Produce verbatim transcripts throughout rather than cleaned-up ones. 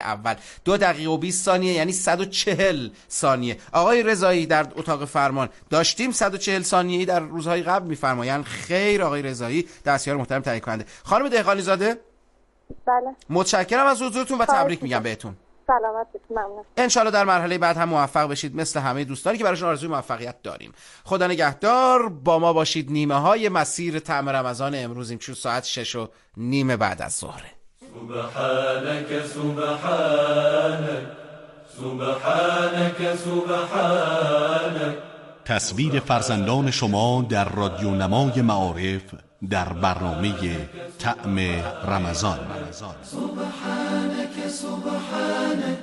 اول. دو دقیقه و بیست ثانیه یعنی صد و چهل ثانیه. آقای رضایی در اتاق فرمان داشتیم صد و چهل ثانیه‌ای در روزهای قبل می‌فرمایند. خیر آقای رضایی، دستیار محترم تهیه کننده. خانم دهقانی زاده؟ بله. متشکرم از حضورتون و تبریک میگم بهتون. سلامت باشید. ممنون. انشالله در مرحله بعد هم موفق بشید مثل همه دوستانی که براشون آرزوی موفقیت داریم. خدا نگهدار. با ما باشید. نیمه های مسیر طعم رمضان امروزیم چون ساعت شش و نیم بعد از ظهره. سبحانك سبحانك سبحانك سبحانك. تصویر فرزندان شما در رادیو نمای معارف در برنامه طعم رمضان. سبحانك سبحانك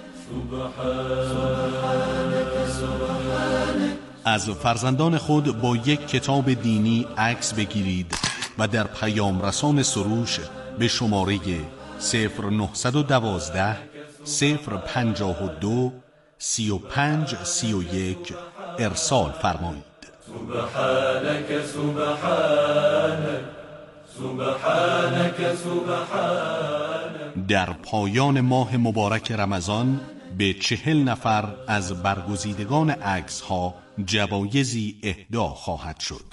سبحانك سبحانك. از فرزندان خود با یک کتاب دینی عکس بگیرید و در پیام رسان سروش به شماره صفر نهصد و دوازده صفر پنجاه و دو سی و پنج سی و یک ارسال فرمایید. سبحانك سبحانك سبحانك سبحانك. در پایان ماه مبارک رمضان به چهل نفر از برگزیدگان عکس ها جوایزی اهدا خواهد شد.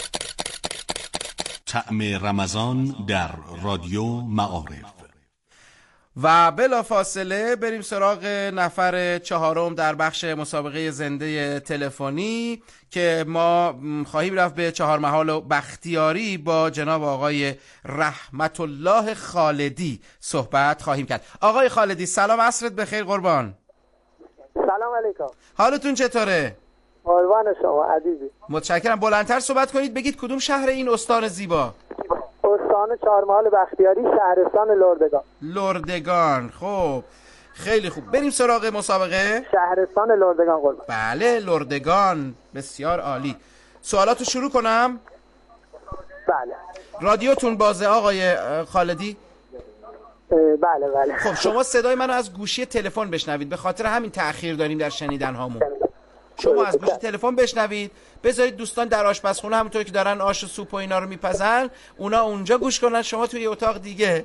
طعم رمضان در رادیو معارف. و بلا فاصله بریم سراغ نفر چهارم در بخش مسابقه زنده تلفنی که ما خواهیم رفت به چهار محال و بختیاری. با جناب آقای رحمت الله خالدی صحبت خواهیم کرد. آقای خالدی سلام، عصرت بخیر قربان. سلام علیکم. حالتون چطوره؟ قربان شما عزیزی. متشکرم. بلندتر صحبت کنید، بگید کدوم شهر این استان زیبا؟ استان چهارمحال بختیاری، شهرستان لردگان. لردگان. خب خیلی خوب، بریم سراغ مسابقه. شهرستان لردگان قربان. بله لردگان، بسیار عالی. سوالاتو شروع کنم؟ بله. رادیوتون بازه آقای خالدی؟ بله بله. خب شما صدای منو از گوشی تلفن بشنوید، به خاطر همین تأخیر داریم در شنیدن هامون. شما از گوشی تلفن بشنوید، بذارید دوستان در آشپزخونه همونطور که دارن آش و سوپ و اینا رو میپزن اونا اونجا گوش کنن، شما توی اتاق دیگه.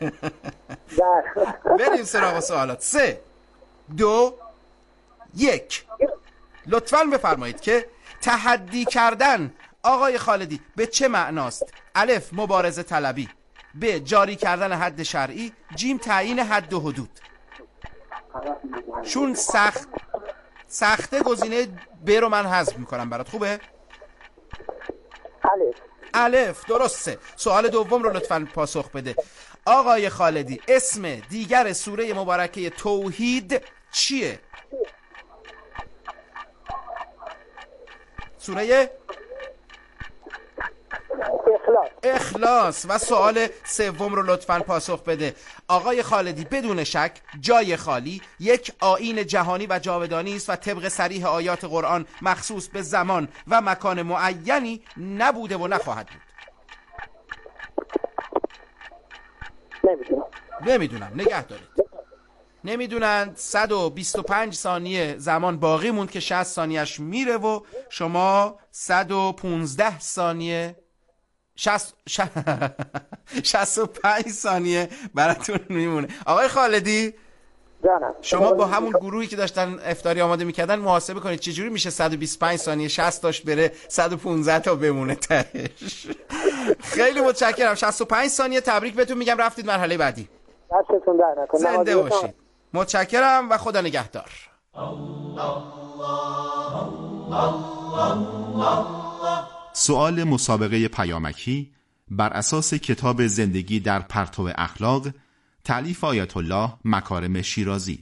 بریم سراغ سوالات. سه دو یک. لطفاً بفرمایید که تحدی کردن آقای خالدی به چه معناست؟ الف مبارزه طلبی، ب جاری کردن حد شرعی، جیم تعیین حد و حدود. چون سخت سخته گزینه ب رو من حذف میکنم برات. خوبه؟ الف. الف درسته. سوال دوم رو لطفاً پاسخ بده. آقای خالدی اسم دیگر سوره مبارکه توحید چیه؟ سوره اخلاص. اخلاص. و سوال سوم رو لطفاً پاسخ بده. آقای خالدی بدون شک جای خالی یک آیین جهانی و جاودانی است و طبق صریح آیات قرآن مخصوص به زمان و مکان معینی نبوده و نخواهد بود. نمیدونم. نمیدونم. نگه دارید. نمیدونن. صد و بیست و پنج ثانیه زمان باقی موند که شصت ثانیهش میره و شما صد و پانزده ثانیه شصت شصت و پنج ثانیه براتون میمونه. آقای خالدی جانم. شما با همون گروهی که داشتن افطاری آماده میکردن محاسبه کنید چجوری میشه صد و بیست و پنج ثانیه شصت تاش بره صد و پانزده تا بمونه تهش. خیلی متشکرم. شصت و پنج ثانیه. تبریک بهتون میگم، رفتید مرحله بعدی. دستتون در نکنه. زنده باشید. متشکرم و خدا نگهدار. سؤال مسابقه پیامکی بر اساس کتاب زندگی در پرتو اخلاق تألیف آیت الله مکارم شیرازی.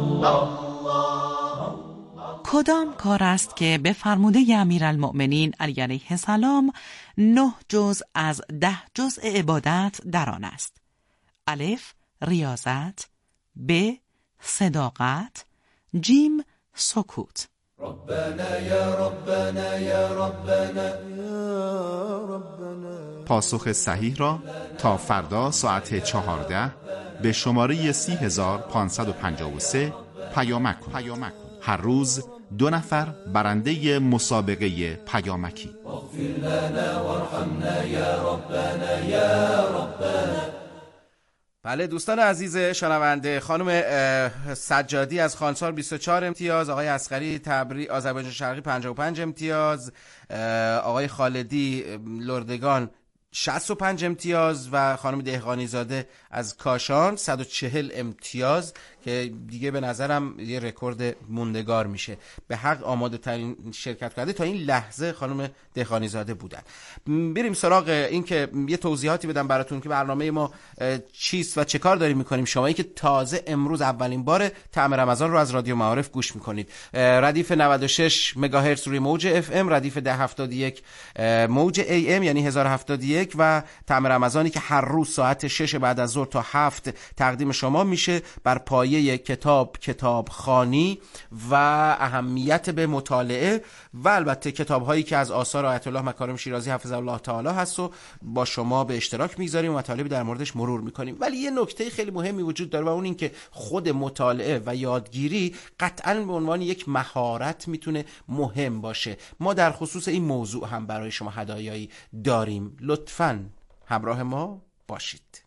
کدام کار است که به فرموده امیرالمؤمنین علی علیه السلام نه جزء از ده جزء عبادت در آن است؟ الف ریاضت، ب صداقت، جیم سکوت. ربنا یا ربنا یا ربنا یا ربنا. پاسخ صحیح را تا فردا ساعت چهارده به شماره سی هزار پانصد و پنجاه و سه پیامک کنید. هر روز دو نفر برنده مسابقه پیامکی. اغفر لنا وارحمنا یا ربنا یا ربنا. بله دوستان عزیز شنونده، خانم سجادی از خانسار بیست و چهار امتیاز، آقای اصغری تبری آذربایجان شرقی پنجاه و پنج امتیاز، آقای خالدی لردگان شصت و پنج امتیاز و خانم دهقانی زاده از کاشان صد و چهل امتیاز که دیگه به نظرم یه رکورد موندگار میشه. به حق آماده ترین شرکت کننده تا این لحظه خانم دهقانی زاده بودن. بریم سراغ این که یه توضیحاتی بدم براتون که برنامه ما چیست و چه کار داریم میکنیم. شمایی که تازه امروز اولین بار طعم رمضان رو از رادیو معارف گوش میکنید، ردیف نود و شش مگاهرتز روی موج اف ام، ردیف ده هفتاد و یک موج ای ام یعنی هزار و هفتاد و یک و طعم رمضانی که هر روز ساعت شش بعد از ظهر تا هفت تقدیم شما میشه بر پایه کتاب، کتابخوانی و اهمیت به مطالعه و البته کتاب هایی که از آثار آیت الله مکارم شیرازی حفظه الله تعالی هست و با شما به اشتراک میگذاریم و مطالبی در موردش مرور میکنیم. ولی یه نکته خیلی مهمی وجود داره و اون این که خود مطالعه و یادگیری قطعاً به عنوان یک مهارت میتونه مهم باشه. ما در خصوص این موضوع هم برای شما هدایایی داریم. لطفاً همراه ما باشید.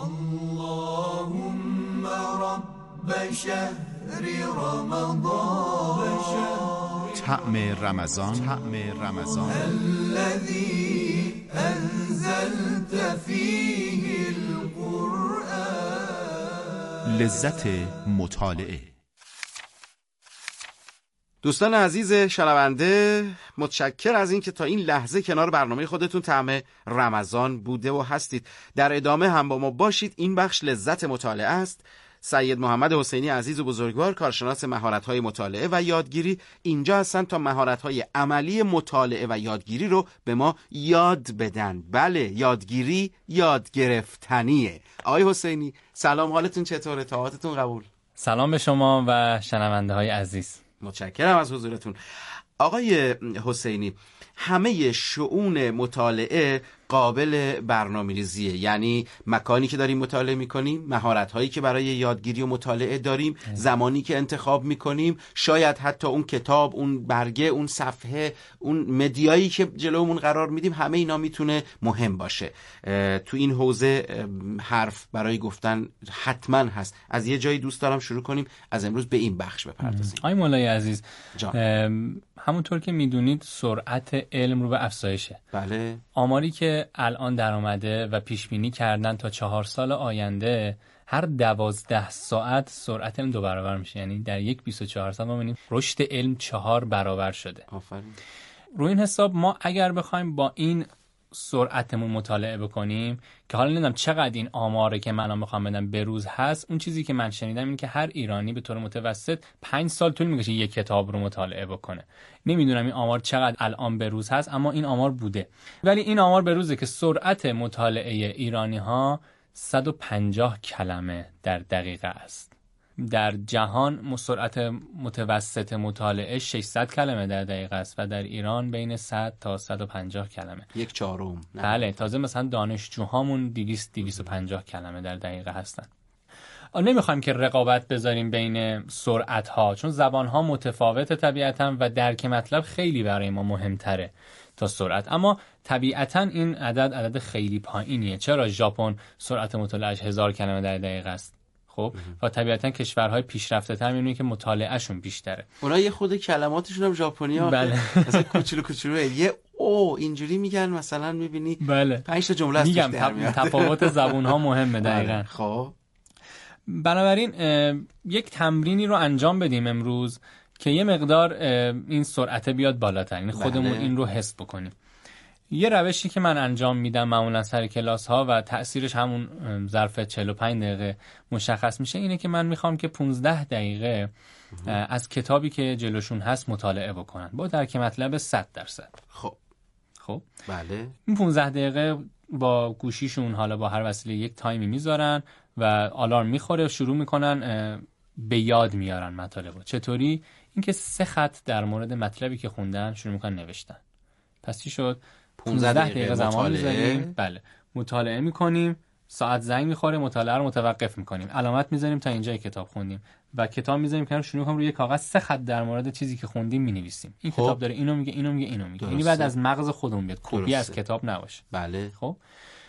اللهم رب شهر رمضان طعم رمضان طعم رمضان الذي انزلت فيه القرآن. لذت مطالعه. دوستان عزیز شنونده، متشکر از این که تا این لحظه کنار برنامه خودتون طعم رمضان بوده و هستید. در ادامه هم با ما باشید. این بخش لذت مطالعه است. سید محمد حسینی عزیز و بزرگوار، کارشناس مهارت‌های مطالعه و یادگیری، اینجا هستن تا مهارت‌های عملی مطالعه و یادگیری رو به ما یاد بدن. بله، یادگیری یاد گرفتنیه. آقای حسینی سلام، حالتون چطوره؟ طاعتتون قبول. سلام به شما و شنونده‌های عزیز. متشکرم از حضورتون. آقای حسینی، همه شؤون مطالعه قابل برنامه‌ریزیه، یعنی مکانی که داریم مطالعه میکنیم، مهارت‌هایی که برای یادگیری و مطالعه داریم، زمانی که انتخاب میکنیم، شاید حتی اون کتاب، اون برگه، اون صفحه، اون مدیایی که جلومون قرار میدیم، همه اینا میتونه مهم باشه. تو این حوزه حرف برای گفتن حتما هست. از یه جایی دوست دارم شروع کنیم، از امروز به این بخش بپردازیم. آقای مولای عزیز، جان. همونطور که میدونید سرعت علم رو به افزایشه. بله. آماری که الان در آمده و پیش بینی کردن تا چهار سال آینده هر دوازده ساعت سرعت علم دو برابر میشه. یعنی در یک بیست و چهار ساعت ما می‌بینیم رشد علم چهار برابر شده. آفرین. روی این حساب ما اگر بخوایم با این سرعتمون مطالعه بکنیم که حالا نمیدونم چقدر این آماره که من میخوام بدم به روز هست، اون چیزی که من شنیدم این که هر ایرانی به طور متوسط پنج سال طول میکشه یک کتاب رو مطالعه بکنه. نمیدونم این آمار چقدر الان به روز هست، اما این آمار بوده. ولی این آمار به روزه که سرعت مطالعه ایرانی ها صد و پنجاه کلمه در دقیقه است. در جهان سرعت متوسط مطالعه ششصد کلمه در دقیقه است و در ایران بین صد تا صد و پنجاه کلمه. یک چهارم. بله، تازه مثلا دانشجوهامون دویست تا دویست و پنجاه کلمه در دقیقه هستن. نمیخوایم که رقابت بذاریم بین سرعت‌ها، چون زبان‌ها متفاوت طبیعتاً و درک مطلب خیلی برای ما مهمتره تا سرعت. اما طبیعتاً این عدد عدد خیلی پایینیه. چرا؟ ژاپن سرعت مطالعه‌اش هزار کلمه در دقیقه است. خب و طبیعتاً کشورهای پیشرفته‌تر می‌بینی که مطالعه‌شون بیشتره. اونا یه خود کلماتشون هم ژاپنی‌ها بله. مثلا کوچولو کوچولو یه او اینجوری میگن، مثلا می‌بینی بله. پنج تا جمله است. میگم تفاوت زبون‌ها مهمه دقیقاً. خب بنابراین یک تمرینی رو انجام بدیم امروز که یه مقدار این سرعت بیاد بالاتر، یعنی خودمون بله. این رو حس بکنیم. یه روشی که من انجام میدم معمولا سر کلاس ها و تأثیرش همون ظرف چهل و پنج دقیقه مشخص میشه، اینه که من میخوام که پانزده دقیقه از کتابی که جلوشون هست مطالعه بکنن با درک مطلب صد درصد. خب خب بله. این پانزده دقیقه با گوشیشون حالا با هر وسیله یک تایمی میذارن و آلارم میخوره، شروع میکنن به یاد میارن مطالبو. چطوری؟ اینکه سه خط در مورد مطلبی که خوندن شروع میکنن نوشتن. پس چی شد؟ پانزده دقیقه زمان میذاریم، بله مطالعه میکنیم، ساعت زنگ میخوره، مطالعه رو متوقف میکنیم، علامت میذاریم تا اینجای کتاب خوندیم و کتاب میذاریم کنار، شروع میکنیم روی کاغذ سه خط در مورد چیزی که خوندیم مینویسیم. این خب. کتاب داره اینو میگه، اینو میگه، اینو میگه. یعنی بعد از مغز خودمون بیاد، کپی از کتاب نباشه. بله. خب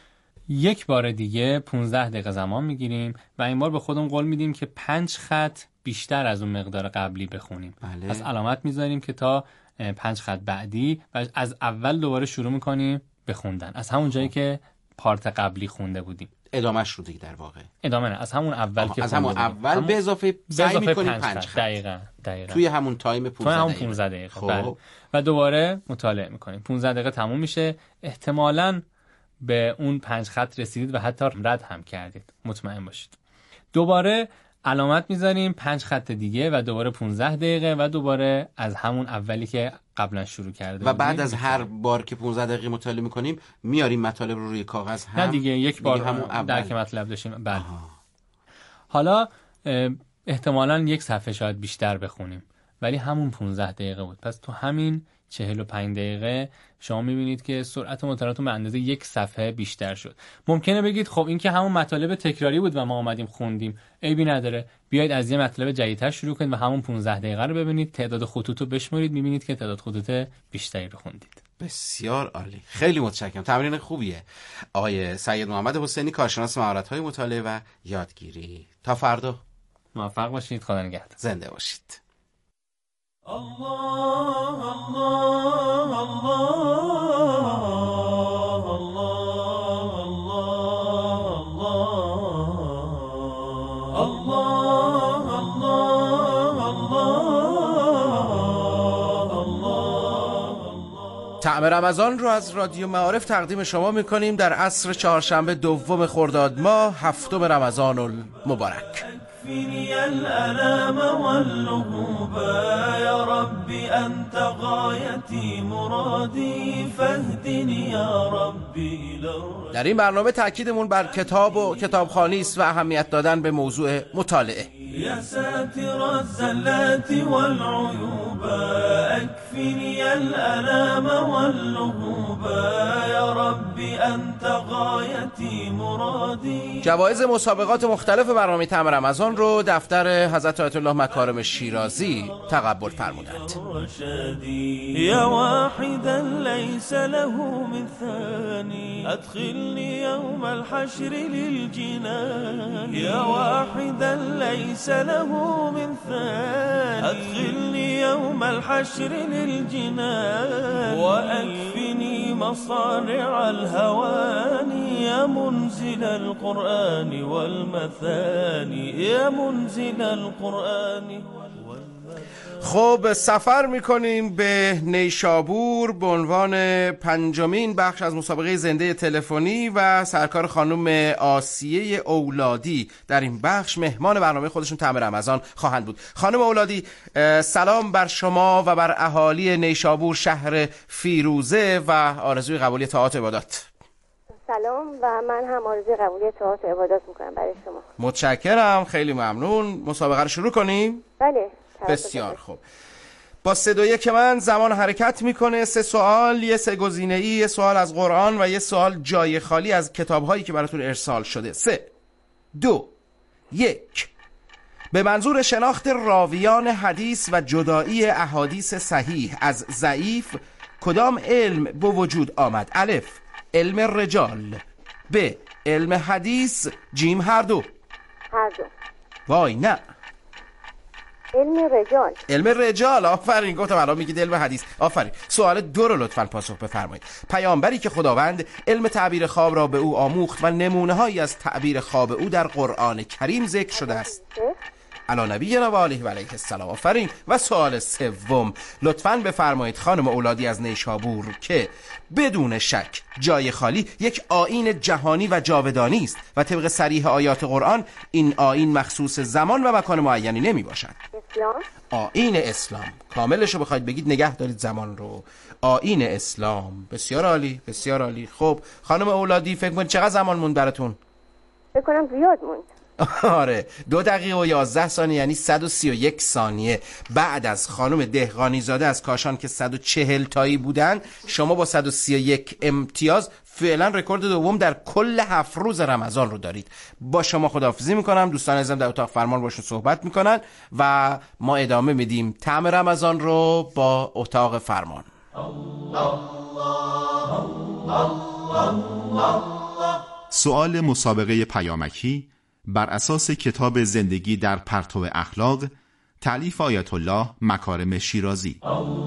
یک بار دیگه پونزده دقیقه زمان میگیریم و این بار به خودمون قول میدیم که پنج خط بیشتر از اون مقدار قبلی بخونیم. بله. پس علامت میذاریم که تا پنج خط بعدی و از اول دوباره شروع میکنیم به خوندن از همون جایی که پارت قبلی خونده بودیم. ادامهش رو دیگه در واقع ادامه نه، از همون اول که از همون بودیم. اول همون... به اضافه سعی میکنیم پنج خط. دقیقاً دقیقاً توی همون تایم پونزده همون دقیقه. پونزده دقیقه. خب. بله. و دوباره مطالعه میکنیم. پونزده دقیقه تموم میشه، احتمالاً به اون پنج خط رسیدید و حتی رد هم کردید. مطمئن باشید. دوباره علامت میذاریم پنج خط دیگه و دوباره پونزده دقیقه و دوباره از همون اولی که قبلا شروع کرده و بعد از هر بار که پونزده دقیقه مطالعه میکنیم میاریم مطالب رو روی کاغذ هم. نه دیگه یک بار همون درک مطلب داشتیم. بله. حالا احتمالاً یک صفحه شاید بیشتر بخونیم ولی همون پونزده دقیقه بود. پس تو همین چهل و پنج دقیقه شما میبینید که سرعت مطالعاتون به اندازه یک صفحه بیشتر شد. ممکنه بگید خب این که همون مطالب تکراری بود و ما اومدیم خوندیم، عیبی نداره، بیایید از یه مطلب جدیدتر شروع کنید و همون پونزده دقیقه رو ببینید، تعداد خطوط رو بشمرید، میبینید که تعداد خطوط بیشتری رو خوندید. بسیار عالی، خیلی متشکرم. تمرین خوبیه. آقای سید محمد حسینی، کارشناس مهارت‌های مطالعه و یادگیری. تا فردا موفق باشید. خدا نگهدار. زنده باشید. الله الله الله طعم رمضان رو از رادیو معارف تقدیم شما میکنیم در عصر چهارشنبه دوم خرداد ماه هفتم رمضان المبارک. اكفني الألام واللهوب يا ربي أنت غايتي مرادي فاهدني يا ربي إلى. در این برنامه تأکیدمون بر کتاب و کتابخوانی است و اهمیت دادن به موضوع مطالعه. يا ساتر الزلات والعيوب اكفني الألام واللهوب يا ربي أنت غايتي مرادي. جوایز مسابقات مختلف برنامه طعم رمضان رو دفتر حضرت آیت الله مکارم شیرازی تقبل فرمودند. يا واحدا ليس له من ثاني ادخلني يوم الحشر للجنان. يا واحدا ليس له من ثاني ادخلني يوم الحشر للجنان. واكفني مصارع الهواني يا منزل القرآن والمثاني يا منزل القرآن. خب سفر میکنیم به نیشابور به عنوان پنجمین بخش از مسابقه زنده تلفنی و سرکار خانم آسیه اولادی در این بخش مهمان برنامه خودشون طعم رمضان خواهند بود. خانم اولادی، سلام بر شما و بر اهالی نیشابور شهر فیروزه و آرزوی قبولی طاعات و عبادات. سلام و من هم آرزوی قبولی طاعات و عبادات میکنم برای شما. متشکرم، خیلی ممنون. مسابقه رو شروع کنیم؟ بله. بسیار خوب. با سه دو یک من زمان حرکت میکنه. سه سوال، یه سه گزینه‌ای، یه سوال از قرآن و یه سوال جای خالی از کتاب‌هایی که براتون ارسال شده. سه دو یک. به منظور شناخت راویان حدیث و جدایی احادیث صحیح از ضعیف کدام علم به وجود آمد؟ الف علم رجال، ب علم حدیث، جیم هر دو. هر دو. وای نه، علم رجال. علم رجال. آفرین، گفتم الان میگید علم حدیث. آفرین. سوال دو رو لطفاً پاسخ بفرمایید. پیامبری که خداوند علم تعبیر خواب را به او آموخت و نمونه‌هایی از تعبیر خواب او در قرآن کریم ذکر شده است. علی نبینا و آله و علیه السلام. آفرین. و سوال سوم لطفاً بفرمایید خانم اولادی از نیشابور که بدون شک جای خالی یک آیین جهانی و جاودانی است و طبق صریح آیات قرآن این آیین مخصوص زمان و مکان معینی نمی باشد. اسلام. آیین اسلام. کاملش رو بخواید بگید نگه دارید زمان رو. آیین اسلام. بسیار عالی، بسیار عالی. خب خانم اولادی فکر کنید چقدر زمان موند براتون؟ فکر کنم زیاد موند. آره، دو دقیقه و یازده ثانیه، یعنی صد و سی و یک ثانیه بعد از خانم دهقانی زاده از کاشان که صد و چهل تایی بودن. شما با صد و سی و یک امتیاز فعلا رکورد دوم در کل هفت روز رمضان رو دارید. با شما خداحافظی میکنم. دوستان عزیزم در اتاق فرمان باشون صحبت میکنن و ما ادامه میدیم طعم رمضان رو با اتاق فرمان. الله الله الله الله سؤال مسابقه پیامکی بر اساس کتاب زندگی در پرتو اخلاق تألیف آیت الله مکارم شیرازی.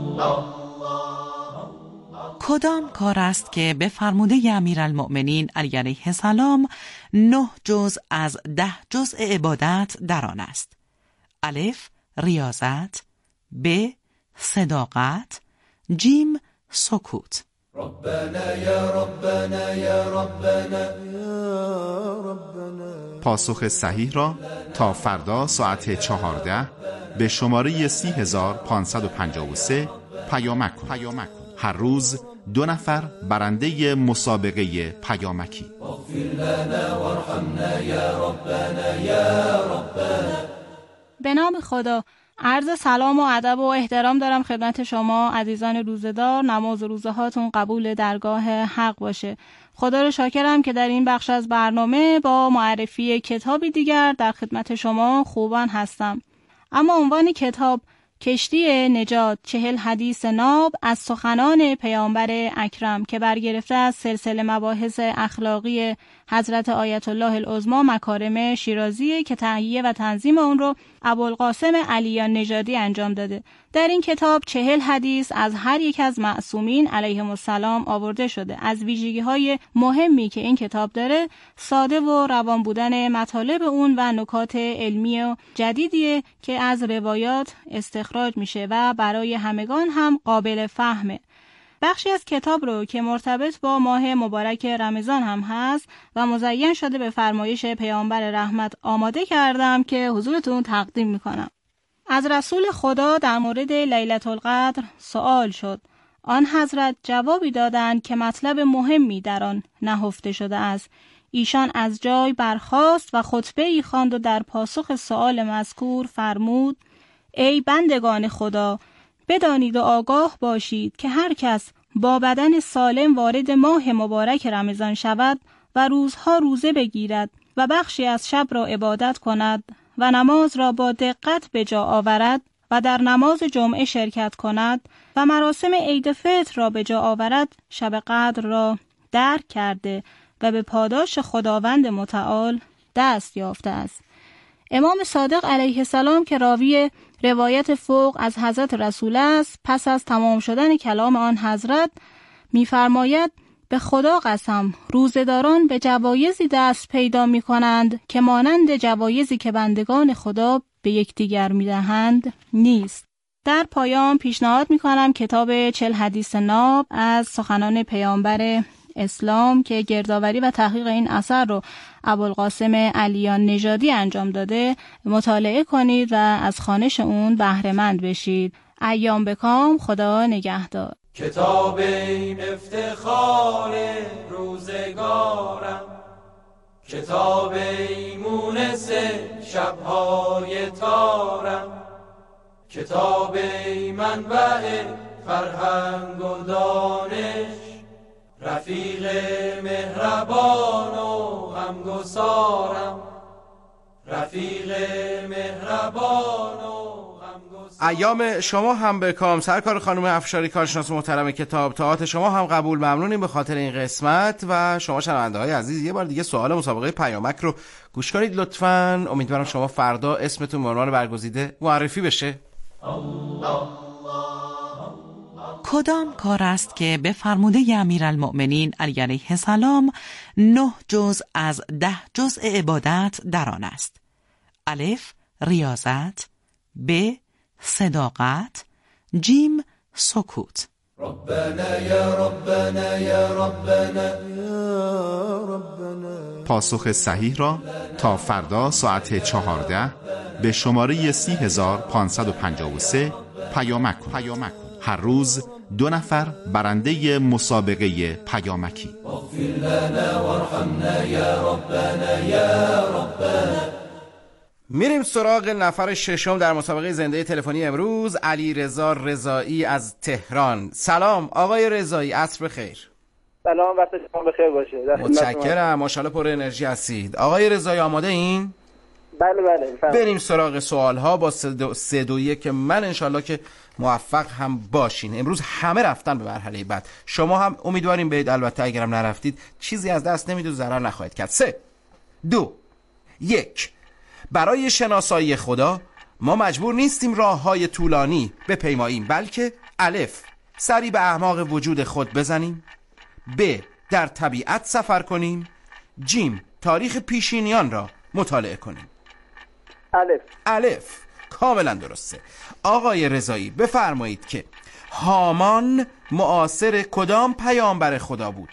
کدام کار است که به فرموده امیرالمؤمنین علی علیه السلام نه جزء از ده جزء عبادت در آن است؟ الف ریاضت، ب صداقت، جیم سکوت. ربنا یا ربنا یا ربنا یا ربنا. پاسخ صحیح را تا فردا ساعت چهارده به شماره سی هزار پانصد و پنجاه و سه پیامک کن. هر روز دو نفر برنده مسابقه پیامکی. اغفر لنا وارحمنا یا ربنا یا ربنا. به نام خدا. عرض سلام و ادب و احترام دارم خدمت شما عزیزان روزدار. نماز و روزه هاتون قبول درگاه حق باشه. خدا رو شاکرم که در این بخش از برنامه با معرفی کتابی دیگر در خدمت شما خوبان هستم. اما عنوان کتاب کشتی نجات، چهل حدیث ناب از سخنان پیامبر اکرم که برگرفته از سلسله مباحث اخلاقی حضرت آیت الله العظمی مکارم شیرازی که تهیه و تنظیم اون رو ابوالقاسم علیان نژادی انجام داده. در این کتاب چهل حدیث از هر یک از معصومین علیهم السلام آورده شده. از ویژگی های مهمی که این کتاب داره ساده و روان بودن مطالب اون و نکات علمی و جدیدیه که از روایات استخراج میشه و برای همگان هم قابل فهمه. بخشی از کتاب رو که مرتبط با ماه مبارک رمضان هم هست و مزین شده به فرمایش پیامبر رحمت آماده کردم که حضورتون تقدیم میکنم. از رسول خدا در مورد لیلة القدر سوال شد. آن حضرت جوابی دادند که مطلب مهمی در آن نهفته شده است. ایشان از جای برخاست و خطبه‌ای خواند و در پاسخ سؤال مذکور فرمود: ای بندگان خدا، بدانید و آگاه باشید که هر کس با بدن سالم وارد ماه مبارک رمضان شود و روزها روزه بگیرد و بخشی از شب را عبادت کند و نماز را با دقت به جا آورد و در نماز جمعه شرکت کند و مراسم عید فطر را به جا آورد، شب قدر را درک کرده و به پاداش خداوند متعال دست یافته است. امام صادق علیه السلام که راوی روایت فوق از حضرت رسول است، پس از تمام شدن کلام آن حضرت می‌فرماید: به خدا قسم روزه‌داران به جوایزی دست پیدا می‌کنند که مانند جوایزی که بندگان خدا به یکدیگر می‌دهند نیست. در پایان پیشنهاد می‌کنم کتاب چهل حدیث ناب از سخنان پیامبر اسلام که گردآوری و تحقیق این اثر رو ابوالقاسم علیان نژادی انجام داده مطالعه کنید و از خوانش اون بهره مند بشید. ایام بکام. خدا نگهدار. کتاب این افتخار روزگارم، کتاب این مونس شبهای تارم، کتاب این منبع فرهنگ و دانش، رفیق مهربان و غمگسارم، رفیق مهربان و ایام شما هم به کام. سرکار خانم افشاری کارشناس محترم کتاب طاعات شما هم قبول. ممنونیم به خاطر این قسمت. و شما شنونده های عزیز یه بار دیگه سوال مسابقه پیامک رو گوش کنید لطفاً. امیدوارم شما فردا اسمتون به عنوان برگزیده معرفی بشه. کدام کار است که به فرموده امیرالمؤمنین علی علیه السلام نه جزء از ده جزء عبادت در آن است؟ الف ریاضت، ب صداقت، جیم سکوت. ربنا یا ربنا یا ربنا یا ربنا. پاسخ صحیح را تا فردا ساعت چهارده به شماره سی هزار پانصد و پنجاه و سه پیامک کن. هر روز دو نفر برنده مسابقه پیامکی. اغفر لنا وارحمنا یا ربنا یا ربنا. میریم سراغ نفر ششم در مسابقه زنده تلفنی امروز، علی رضا رضایی از تهران. سلام آقای رضایی، عصر بخیر. سلام، وقت شما بخیر باشه. متشکرم، ماشاءالله پر انرژی هستید. آقای رضایی آماده این؟ بله بله بفرمایید. بریم سراغ سوال ها با سه دو, سه دو یک که من انشالله که موفق هم باشین. امروز همه رفتن به مرحله بعد، شما هم امیدواریم برید، البته اگرم نرفتید چیزی از دست نمیدید و ضرر نخواهید کرد. سه دو یک. برای شناسایی خدا ما مجبور نیستیم راه های طولانی بپیماییم، بلکه الف سری به اعماق وجود خود بزنیم، ب در طبیعت سفر کنیم، جیم تاریخ پیشینیان را مطالعه کنیم. الف. الف کاملا درسته. آقای رضایی بفرمایید که هامان معاصر کدام پیامبر خدا بود؟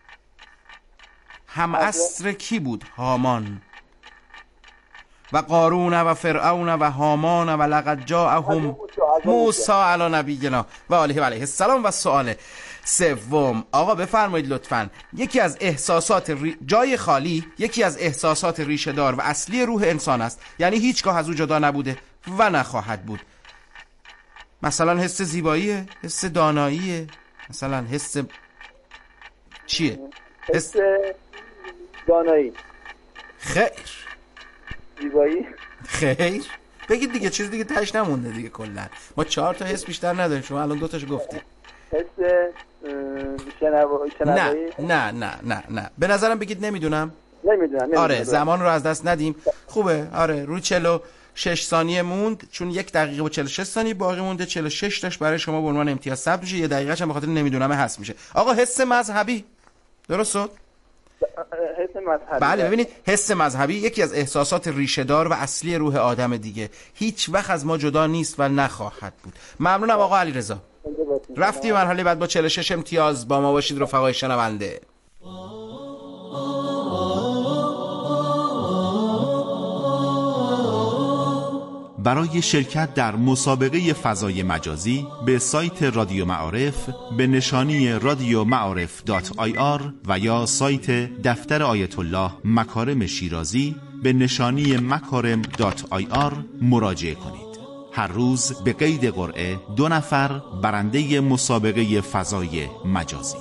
هم عصر کی بود هامان؟ و قارون و فرعون و هامان و لقد جاءهم موسی علی نبینا و آله و علیه السلام. و سوال سوم آقا بفرمایید لطفاً، یکی از احساسات ری... جای خالی یکی از احساسات ریشه دار و اصلی روح انسان است، یعنی هیچگاه از او جدا نبوده و نخواهد بود. مثلا حس زیباییه، حس داناییه، مثلا حس چیه؟ حس دانایی. خیر. زیبایی. خیر. بگید دیگه، چیز دیگه تاش نمونده دیگه. کلا ما چهار تا حس بیشتر نداریم، شما الان دو تاش گفتید. حس شنوایی. نه نه نه نه نه به نظرم بگید نمیدونم. نمیدونم. آره زمان رو از دست ندیم. خوبه. آره روی چهل و شش ثانیه موند، چون یک دقیقه و چهل و شش ثانیه باقی مونده. چهل و شش تاش برای شما به عنوان امتیاز ثبت میشه، یه دقیقه‌ش هم به خاطر نمیدونم حذف میشه. آقا حس مذهبی درست شد؟ حس مذهبی. بله ببینید حس مذهبی یکی از احساسات ریشه دار و اصلی روح آدم دیگه، هیچ وقت از ما جدا نیست و نخواهد بود. ممنونم آقا علیرضا. رفتی مرحله بعد با چهل و شش امتیاز. با ما باشید رفقای شنونده. برای شرکت در مسابقه فضای مجازی به سایت رادیو معارف به نشانی رادیو معارف دات آی آر و یا سایت دفتر آیت الله مکارم شیرازی به نشانی مکارم دات آی آر مراجعه کنید. هر روز به قید قرعه دو نفر برنده مسابقه فضای مجازی.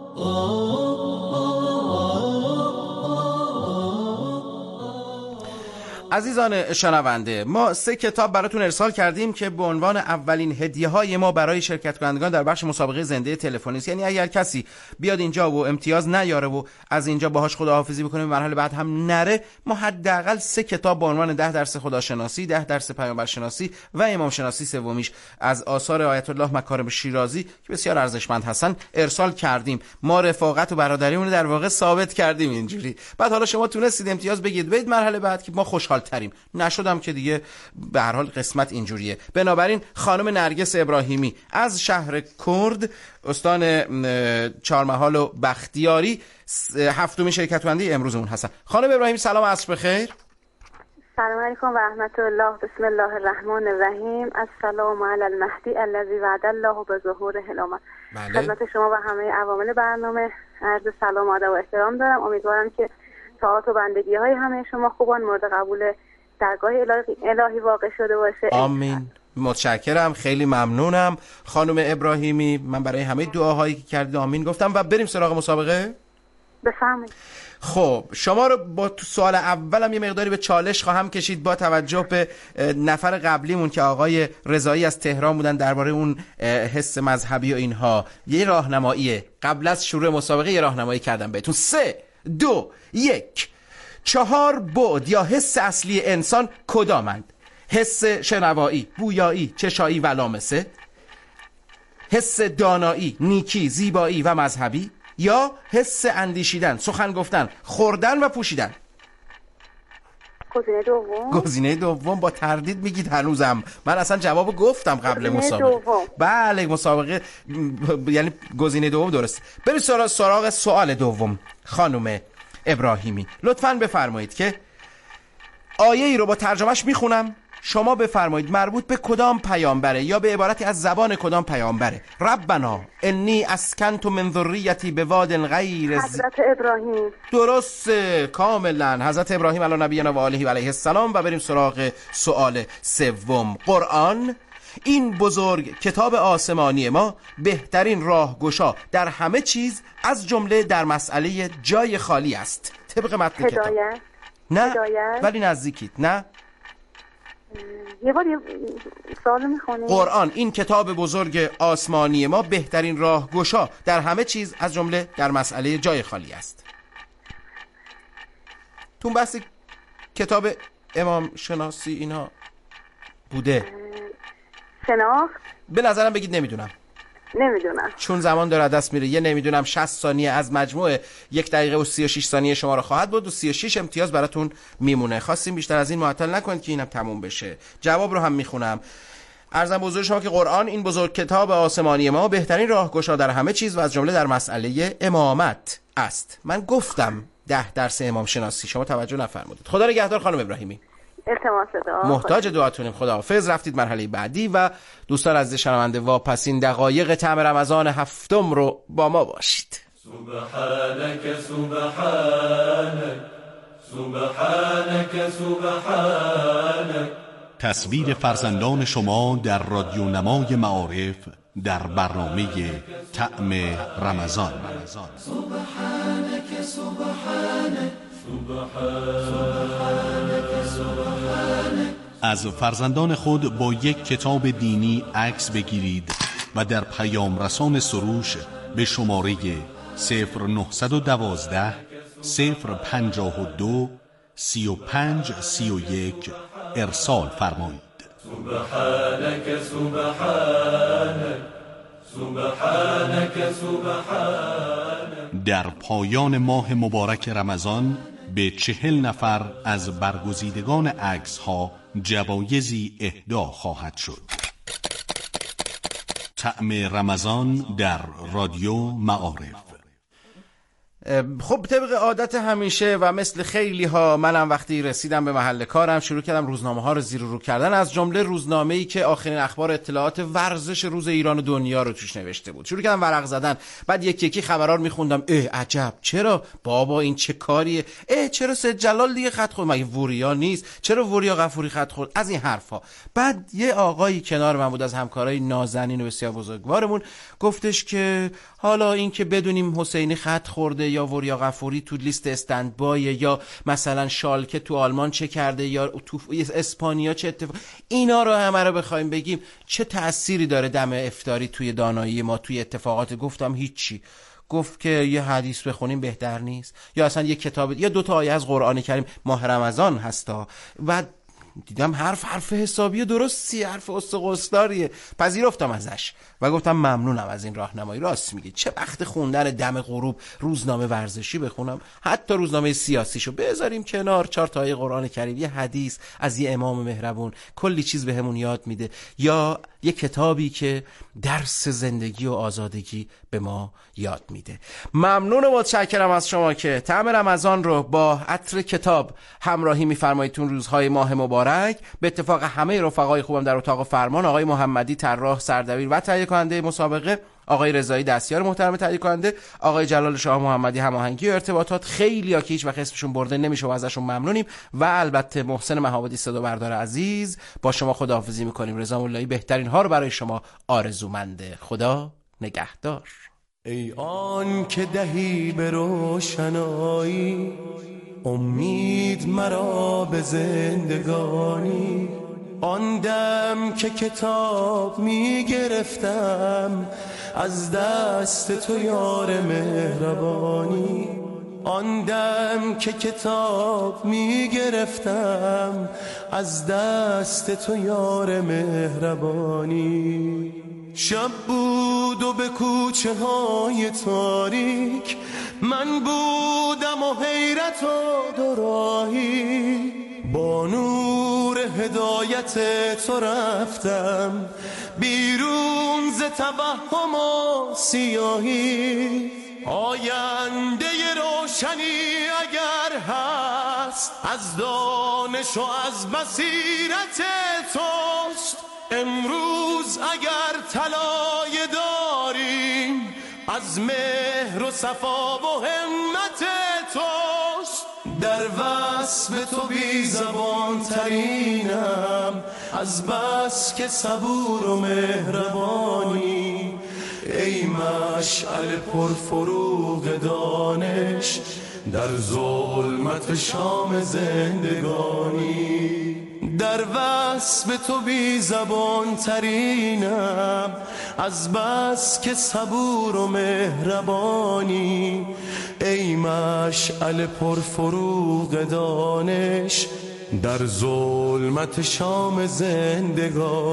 عزیزان شنونده، ما سه کتاب براتون ارسال کردیم که به عنوان اولین هدیه های ما برای شرکت کنندگان در بخش مسابقه زنده تلفنی است. یعنی اگر کسی بیاد اینجا و امتیاز نیاره و از اینجا باهاش خداحافظی بکنیم مرحله بعد هم نره، ما حداقل سه کتاب به عنوان ده درس خداشناسی، ده درس پیامبرشناسی و امام شناسی سومیش از آثار آیت الله مکارم شیرازی که بسیار ارزشمند هستن ارسال کردیم. ما رفاقت و برادریمون در واقع ثابت کردیم اینجوری. بعد حالا شما تونستید امتیاز بگیرید برید مرحله بعد که ما خوشحال تریم. نشدم که دیگه به هر حال قسمت اینجوریه. بنابراین خانم نرگس ابراهیمی از شهر کرد، استان چهارمحال و بختیاری، هفتمین شرکت کننده امروزمون هستن. خانم ابراهیمی سلام، عصر بخیر. سلام علیکم و رحمت الله. بسم الله الرحمن الرحیم. السلام علی المهدی الذی وعد الله بظهور الامه. خدمت شما و همه عوامل برنامه عرض سلام و ادب و احترام دارم. امیدوارم که طاعات و بندگی های همه شما خوبان مورد قبول درگاه الهی واقع شده باشه. آمین. متشکرم، خیلی ممنونم خانم ابراهیمی. من برای همه دعاهایی که کردید آمین گفتم و بریم سراغ مسابقه. بفرمایید. خب شما رو با سوال اولم یه مقداری به چالش خواهم کشید با توجه به نفر قبلیمون که آقای رضایی از تهران بودن درباره اون حس مذهبی و اینها. یه راهنمایی قبل از شروع مسابقه یه راهنمایی کردم بهتون. سه دو یک. چهار بعد یا حس اصلی انسان کدامند؟ حس شنوایی، بویایی، چشایی و لامسه، حس دانایی، نیکی، زیبایی و مذهبی، یا حس اندیشیدن، سخن گفتن، خوردن و پوشیدن؟ گزینه دوم. گزینه دوم. با تردید میگید هنوزم. من اصلا جواب گفتم قبل مسابقه. دوم. بله مسابقه یعنی گزینه دوم درست. بریم سراغ سراغ سوال دوم. خانم ابراهیمی لطفاً بفرمایید که آیه ای رو با ترجمهش میخونم، شما بفرمایید مربوط به کدام پیامبره یا به عبارتی از زبان کدام پیامبره. ربنا انی اسکنت من ذریتی بواد غیر حضرت ابراهیم. درست کاملا حضرت ابراهیم علی نبینا و آله و علیه السلام. و بریم سراغ سوال سوم. قرآن این بزرگ کتاب آسمانی ما بهترین راهگشا در همه چیز از جمله در مسئله جای خالی است. طبق متن کتاب. نه هدایت. ولی نزدیکید. نه یه بار یه سوال میخونیم. قرآن، این کتاب بزرگ آسمانی ما، بهترین راهگشا در همه چیز از جمله در مسئله جای خالی است. تو بحث کتاب امام شناسی اینا بوده. شناخت به نظرم بگید نمیدونم. نمیدونم. چون زمان داره دست میره. یه نمیدونم شصت ثانیه از مجموع یک دقیقه و سی و شش ثانیه شما رو خواهد بود و سی و شش امتیاز براتون میمونه. خواستیم بیشتر از این معطل نکنید که اینم تموم بشه. جواب رو هم میخونم. عرضم بزرگ شما که قرآن، این بزرگ کتاب آسمانی ما، بهترین راهگشا در همه چیز و از جمله در مسئله امامت است. من گفتم ده درس امام شناسی، شما توجه نفرمودید. خدا نگهدار خانم ابراهیمی. التماس دعا. محتاج دعاتونیم. خداحافظ. رفتید مرحله بعدی و دوستان عزیز شنونده واپسین دقایق طعم رمضان هفتم رو با ما باشید. سبحانك سبحانك سبحانك سبحانك. تصویر فرزندان شما در رادیو نمای معارف در برنامه طعم رمضان. سبحانك سبحانك از فرزندان خود با یک کتاب دینی عکس بگیرید و در پیام رسان سروش به شماره صفر نهصد و دوازده صفر پنجاه و دو سی و پنج سی و یک ارسال فرمایید. سبحانك سبحانك سبحانك سبحانك. در پایان ماه مبارک رمضان به چهل نفر از برگزیدگان عکس ها جوایزی اهدا خواهد شد. طعم رمضان در رادیو معارف. خب طبق عادت همیشه و مثل خیلی ها، منم وقتی رسیدم به محل کارم شروع کردم روزنامه ها رو زیر و رو کردن، از جمله روزنامه‌ای که آخرین اخبار اطلاعات ورزش روز ایران و دنیا رو توش نوشته بود. شروع کردم ورق زدن، بعد یک یکی خبرها رو میخوندم. اه عجب، چرا بابا این چه کاریه؟ اه چرا سید جلال دیگه خط خورد؟ مگه وریا نیست؟ چرا وریا غفوری خط خورد؟ از این حرفا. بعد یه آقایی کنار من بود از همکارای نازنین و بسیار بزرگوارمون، گفتش که حالا این که بدونیم حسینی خط خورده یا وریا غفوری تو لیست استندبای، یا مثلا شالکه تو آلمان چه کرده، یا تو اسپانیا چه اتفاق، اینا رو همه رو بخوایم بگیم چه تأثیری داره دم افطاری توی دانایی ما توی اتفاقات؟ گفتم هیچی. گفت که یه حدیث بخونیم بهتر نیست؟ یا اصلا یه کتاب یا دو تا آیه از قرآن کریم، ماه رمضان هستا. و دیدم حرف حرف حسابی درستی، حرف استقصداریه. پذیرفتم ازش و گفتم ممنونم از این راهنمایی. راست میگی، چه وقت خوندن دم غروب روزنامه ورزشی بخونم، حتی روزنامه سیاسیشو بذاریم کنار، چهار تا آیه قرآن کریم، یه حدیث از یه امام مهربون کلی چیز بهمون یاد میده، یا یه کتابی که درس زندگی و آزادگی به ما یاد میده. ممنون و متشکرم از شما که طعم رمضان رو با عطر کتاب همراهی میفرمایید تون روزهای ماه مبارک. به اتفاق همه رفقای خوبم در اتاق فرمان، آقای محمدی طراح سردبیر و تهیه کننده مسابقه، آقای رضایی دستیار محترم تهیه کننده، آقای جلال شاه محمدی هماهنگی و ارتباطات، خیلیا که هیچ وقت اسمشون برده نمیشه و ازشون ممنونیم، و البته محسن مهابادی صدا بردار عزیز. با شما خداحافظی میکنیم. رضا مولایی بهترین ها رو برای شما آرزومنده. خدا نگهدار. ای آن که دهی به روشنایی، امید مرا به زندگانی. آن دم که کتاب می گرفتم از دست تو یار مهربانی. آن دم که کتاب می گرفتم از دست تو یار مهربانی. شب بود و به کوچه های تاریک من بودم و حیرت و دوراهی. با نور هدایت تو رفتم بیرون ز توهم و سیاهی. آینده روشنی اگر هست از دانش و از بصیرت توست. امروز اگر طلایه داریم از مهر و صفا و همت توست. در وصف تو بی زبان ترینم از بس که صبور و مهربانی. ای مشعل پرفروغ دانش در ظلمت شام زندگانی. در وصف تو بی زبان ترینم از بس که صبور و مهربانی. ای مشعل پرفروغ دانش در ظلمت شام زندگانی.